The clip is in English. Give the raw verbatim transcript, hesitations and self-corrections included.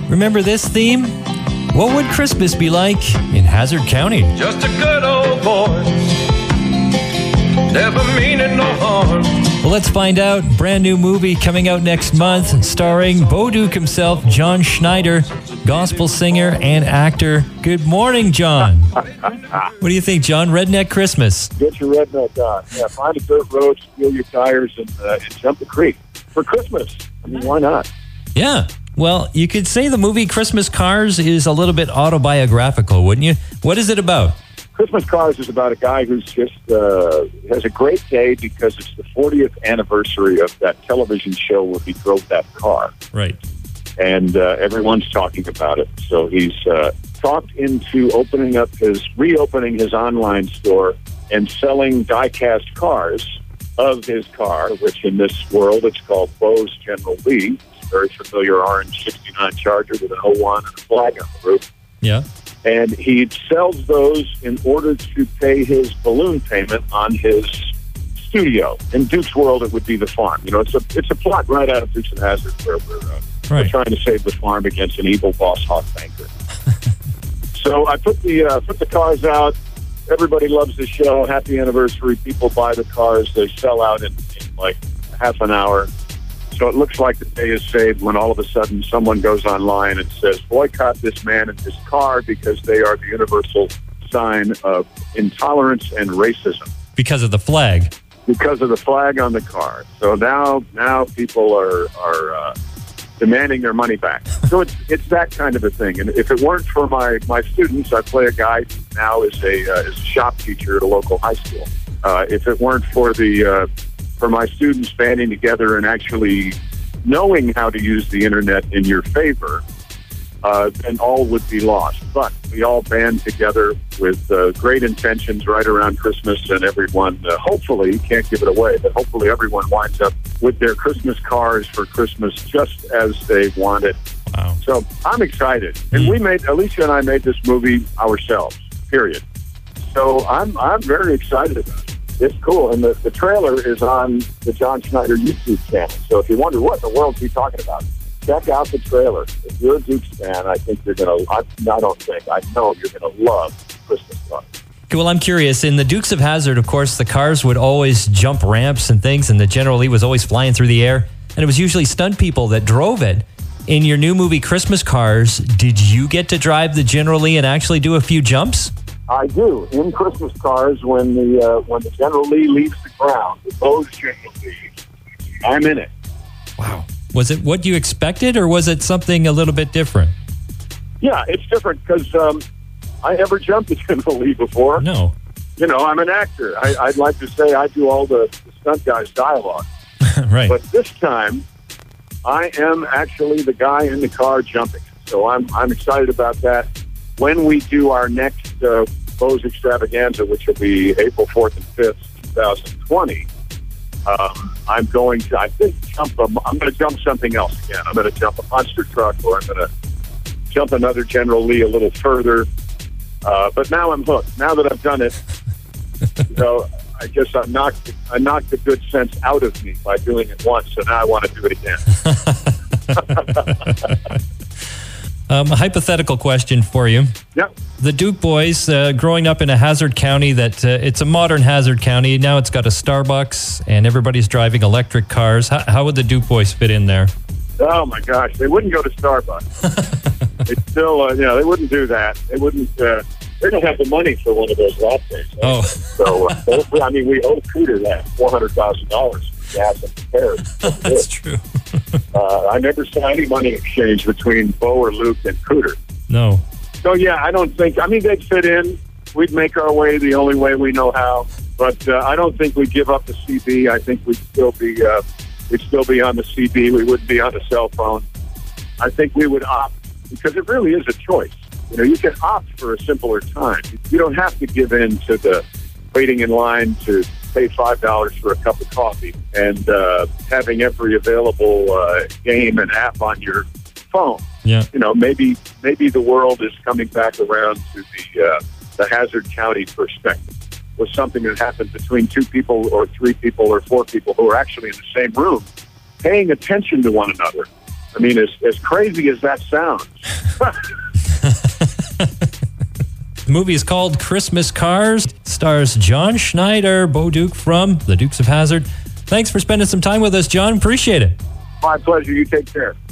Remember this theme? What would Christmas be like in Hazard County? Just a good old boy, never meaning no harm. Well, let's find out. Brand new movie coming out next month, starring Bo Duke himself, John Schneider, gospel singer and actor. Good morning, John. What do you think, John? Redneck Christmas. Get your redneck on. Yeah, find a dirt road, steal your tires, and, uh, and jump the creek for Christmas. I mean, why not? Yeah. Well, you could say the movie Christmas Cars is a little bit autobiographical, wouldn't you? What is it about? Christmas Cars is about a guy who's just uh, has a great day because it's the fortieth anniversary of that television show where he drove that car. Right. And uh, everyone's talking about it. So he's uh, talked into opening up his, reopening his online store and selling die-cast cars of his car, which in this world it's called Bo's General Lee. It's a very familiar orange sixty-nine Charger with an oh one and a flag on the roof. Yeah. And he sells those in order to pay his balloon payment on his studio. In Duke's world, it would be the farm. You know, it's a it's a plot right out of Dukes of Hazzard where we're, uh, right. we're trying to save the farm against an evil boss hog banker. So I put the uh, put the cars out. Everybody loves the show. Happy anniversary. People buy the cars. They sell out in, in like half an hour. So it looks like the day is saved when all of a sudden someone goes online and says, boycott this man and his car because they are the universal sign of intolerance and racism. Because of the flag. Because of the flag on the car. So now now people are, are uh, demanding their money back. So it's it's that kind of a thing. And if it weren't for my, my students, I play a guy who now is a, uh, is a shop teacher at a local high school. Uh, if it weren't for the... Uh, for my students banding together and actually knowing how to use the internet in your favor, uh, then all would be lost. But we all band together with uh, great intentions right around Christmas, and everyone, uh, hopefully, can't give it away, but hopefully everyone winds up with their Christmas cars for Christmas just as they want it. Wow. So I'm excited. And we made, Alicia and I made this movie ourselves, period. So I'm I'm very excited about it. It's cool, and the, the trailer is on the John Schneider YouTube channel. So if you wonder what in the world is he talking about, check out the trailer. If you're a Dukes fan, I think you're going to, I, I don't think, I know you're going to love Christmas Cars. Okay, well, I'm curious. In the Dukes of Hazzard, of course, the cars would always jump ramps and things, and the General Lee was always flying through the air, and it was usually stunt people that drove it. In your new movie, Christmas Cars, did you get to drive the General Lee and actually do a few jumps? I do. In Christmas Cars, when the uh, when the General Lee leaves the ground, the Bo's General Lee, I'm in it. Wow. Was it what you expected, or was it something a little bit different? Yeah, it's different because um, I never jumped the General Lee before. No. You know, I'm an actor. I, I'd like to say I do all the, the stunt guys' dialogue. Right. But this time, I am actually the guy in the car jumping. So I'm I'm excited about that. When we do our next uh, Bo's Extravaganza, which will be April fourth and fifth, twenty twenty, um, I'm going to, I think, jump a, I'm going to jump something else again. I'm going to jump a monster truck, or I'm going to jump another General Lee a little further. Uh, but now I'm hooked. Now that I've done it, you know, I guess I knocked, I knocked the good sense out of me by doing it once, so now I want to do it again. Um, a hypothetical question for you. Yep. The Duke boys, uh, growing up in a Hazard County, that uh, it's a modern Hazard County. Now it's got a Starbucks, and everybody's driving electric cars. How, how would the Duke boys fit in there? Oh my gosh, they wouldn't go to Starbucks. They still, uh, you know, they wouldn't do that. They wouldn't. Uh, they don't have the money for one of those lattes. Right? Oh, so uh, I mean, we owe Cooter that four hundred thousand dollars for gas and repairs. that's true. uh, I never saw any money exchange between Bo or Luke and Cooter. No. So yeah, I don't think. I mean, they'd fit in. We'd make our way the only way we know how. But uh, I don't think we'd give up the C B. I think we'd still be. Uh, we'd still be on the C B. We wouldn't be on the cell phone. I think we would opt, because it really is a choice. You know, you can opt for a simpler time. You don't have to give in to the waiting in line to pay five dollars for a cup of coffee and uh, having every available uh, game and app on your phone. Yeah. You know, maybe maybe the world is coming back around to the uh, the Hazard County perspective, with something that happens between two people or three people or four people who are actually in the same room, paying attention to one another. I mean, as, as crazy as that sounds. The movie is called Christmas Cars. Stars John Schneider, Bo Duke from the Dukes of Hazzard. Thanks for spending some time with us, John. Appreciate it. My pleasure. You take care.